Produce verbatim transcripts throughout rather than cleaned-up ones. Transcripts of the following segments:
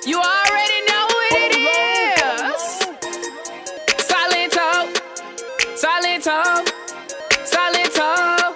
You already know what it is. Silento, Silento, Silento.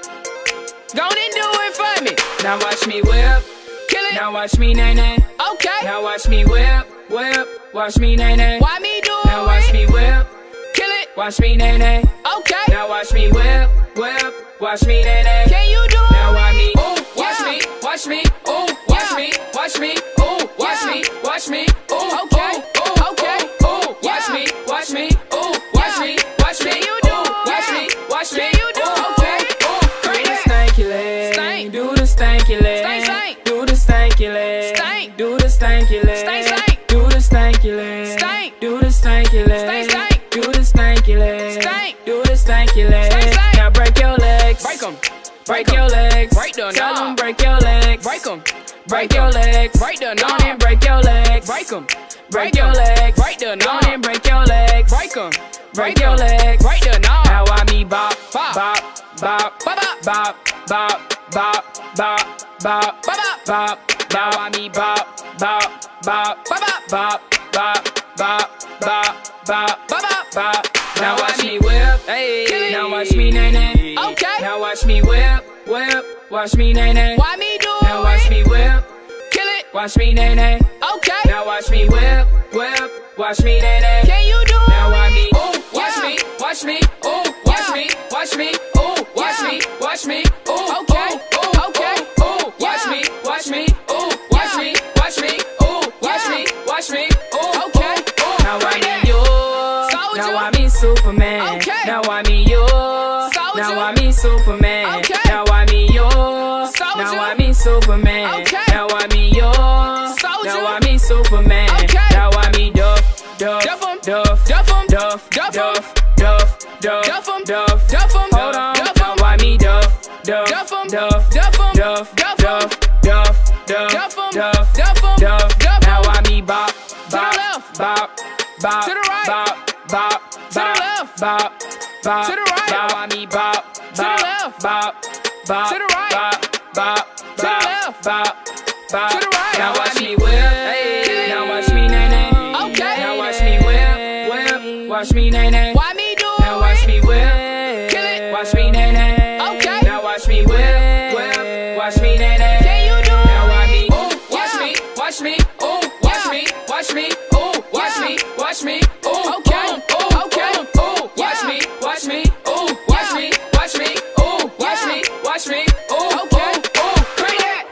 Go and do it for me. Now watch me whip, kill it. Now watch me nay nay. Okay. Now watch me whip, whip. Watch me nay nay. Why me do it? Now watch me whip, kill it. Watch me nay nay. Okay. Now watch me whip, whip. Watch me nay nay. Can you do it? Now watch me, ooh, watch yeah. me, watch me, ooh, watch yeah. me, watch me, ooh, watch yeah. me, watch me, ooh, okay, ooh, okay, ooh, watch yeah. me, watch me, ooh, watch yeah. me, watch me, you do it? Watch me, watch me, you do it? Okay, ooh, do the stanky leg, stank, do the stanky leg, stank, stank, do the stanky leg, stank, do the stanky leg, stank, stank, do the stanky leg, stank, do the stanky leg, stank, stank, do the stanky leg, stank, do the stanky leg. Now break your legs, break 'em. Break your legs, break the tell them break your legs, break 'em. Break your legs, break the knob and break your legs, break 'em. Break your legs, break the knob and break your legs, break 'em. Break your legs, break the knob. Now I me bop, bop, bop, bop, bop, bop, bop, bop, bop, bop, bop, bop. Now I me bop, bop, bop, bop, bop, bop, bop, bop, bop, bop, bop. Now watch me whip, hey. Now watch me nay nay. Okay. Now watch me whip, whip. Watch me nay nay. Why me do it? Now watch me whip, kill it. Watch me nay nay. Okay. Now watch me whip, whip. Watch me nay nay. Can you do it? Now watch me, ooh, watch yeah. me, watch me, ooh, watch yeah. me, watch me, ooh, watch yeah. me, watch me, ooh, okay, ooh, okay, ooh, watch yeah. me, watch me, ooh, watch yeah. me, watch me, ooh, watch yeah. me, watch me, ooh, okay, ooh. Now I need you. Now I me Superman. Okay. Now I me you. Soldier. Now I me Superman. Okay. Now I me you. Soldier. Now I me Superman. Okay. Now I me you. Soldier. Now I me Superman. Okay. Now I me Duff, Duff, Duff, Duff, Duff, Duff, Duff, Duff, Duff, Duff, Duff, Duff. Hold on. Now I me Duff, Duff, Duff, Duff, Duff, Duff, Duff, Duff, Duff, Duff, Duff, Duff. Now I me bop, bop, bop, bop, to the right, bop. Bop, to the left, bop, bop, to the right. Now I me bop, to the left, bop, bop, to the right, bop, bop, to the left, bop, bop, to the right. Now watch me whip, hey. Now watch me nay nay. Okay. Now watch me whip, whip. Watch me nay nay. Why me do it? Now watch me whip, kill it. Watch me nay nay. Okay. Now watch me whip, whip. Watch me nay nay. Can you do it? Now watch me, ooh, watch me, watch me, ooh, watch me, watch me, ooh, watch me, watch me, ooh, okay. Watch me, ooh, watch me, watch me, ooh, watch me, watch me, ooh, okay, ooh, bring that.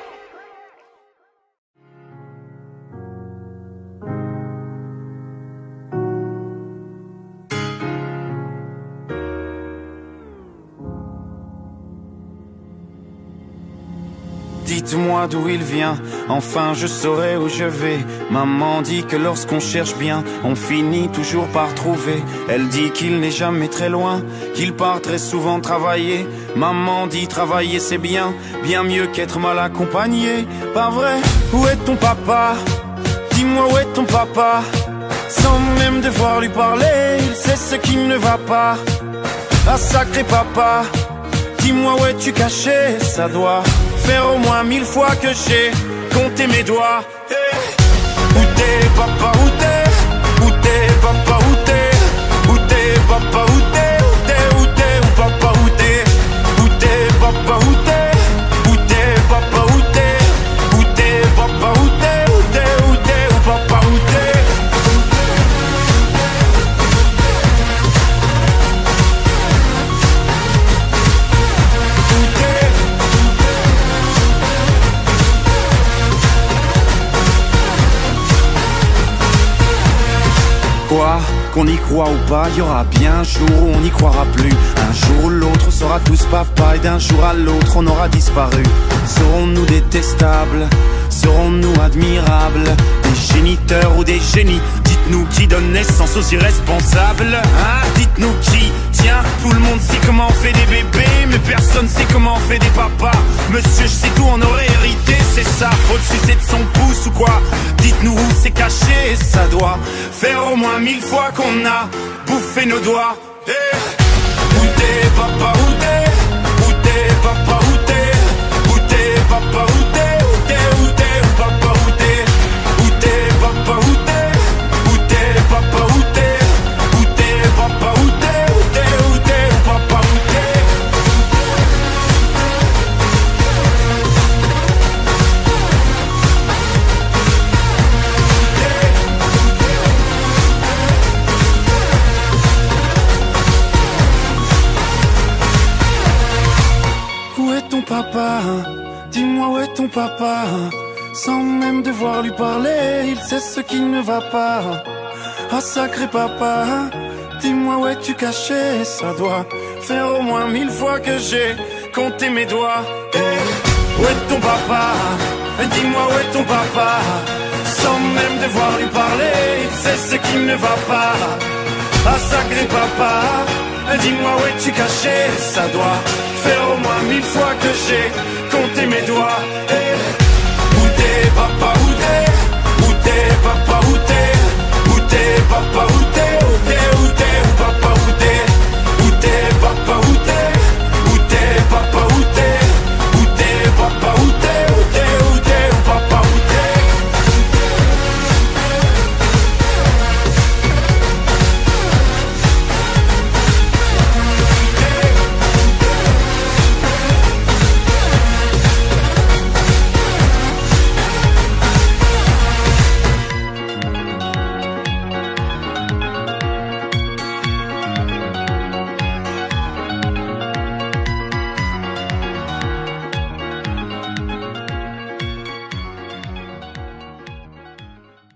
Dites-moi d'où il vient, enfin je saurai où je vais. Maman dit que lorsqu'on cherche bien, on finit toujours par trouver. Elle dit qu'il n'est jamais très loin, qu'il part très souvent travailler. Maman dit travailler c'est bien, bien mieux qu'être mal accompagné. Pas vrai? Où est ton papa? Dis-moi où est ton papa? Sans même devoir lui parler, il sait ce qui ne va pas. Ah sacré papa, dis-moi où es-tu caché? Ça doit faire au moins mille fois que j'ai compté mes doigts. Hey. Où t'es papa, où t'es? Où t'es papa, où t'es? Où t'es papa, où t'es? Où t'es, où t'es, où papa, où t'es? Où t'es papa, où t'es? Où t'es papa, où t'es? Où t'es papa, où t'es? Où t'es, où t'es, où papa, où t'es? Quoi, qu'on y croit ou pas, y aura bien un jour où on n'y croira plus. Un jour ou l'autre on sera tous papa et d'un jour à l'autre on aura disparu. Serons-nous détestables? Serons-nous admirables? Des géniteurs ou des génies? Dites-nous qui donne naissance aux irresponsables, hein? Dites-nous qui? Tiens, tout le monde sait comment on fait des bébés, mais personne sait comment on fait des papas. Monsieur, je sais tout, on aurait hérité, c'est ça. Faut le sucer de son pouce ou quoi? Dites-nous où c'est caché, ça doit faire au moins mille fois qu'on a bouffé nos doigts. Hey. Où t'es papa, où t'es? Où t'es papa, où t'es? Où t'es papa, où t'es? Où t'es, où t'es, où papa, où t'es? Où t'es papa, papa, sans même devoir lui parler, il sait ce qui ne va pas. Ah sacré papa, dis-moi où es-tu caché? Ça doit faire au moins mille fois que j'ai compté mes doigts. Hey, où est ton papa? Dis-moi où est ton papa? Sans même devoir lui parler, il sait ce qui ne va pas. Ah sacré papa, dis-moi où es-tu caché? Ça doit faire au moins mille fois que j'ai compté mes doigts. Hey,